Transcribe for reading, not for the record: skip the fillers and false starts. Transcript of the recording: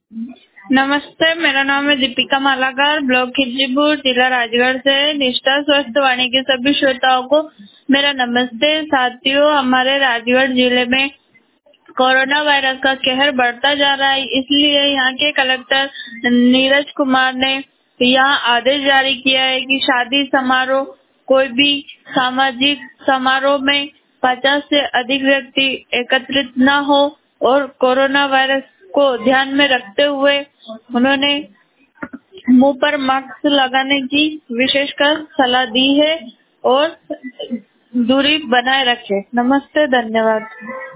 नमस्ते, मेरा नाम है दीपिका मालाकार, ब्लॉक खिजलीपुर, जिला राजगढ़ से। निष्ठा स्वस्थ वाणी के सभी श्रोताओं को मेरा नमस्ते। साथियों, हमारे राजगढ़ जिले में कोरोना वायरस का कहर बढ़ता जा रहा है, इसलिए यहाँ के कलेक्टर नीरज कुमार ने यहाँ आदेश जारी किया है कि शादी समारोह, कोई भी सामाजिक समारोह में 50 से अधिक व्यक्ति एकत्रित न हो और कोरोना वायरस को ध्यान में रखते हुए उन्होंने मुंह पर मास्क लगाने की विशेषकर सलाह दी है और दूरी बनाए रखें। नमस्ते, धन्यवाद।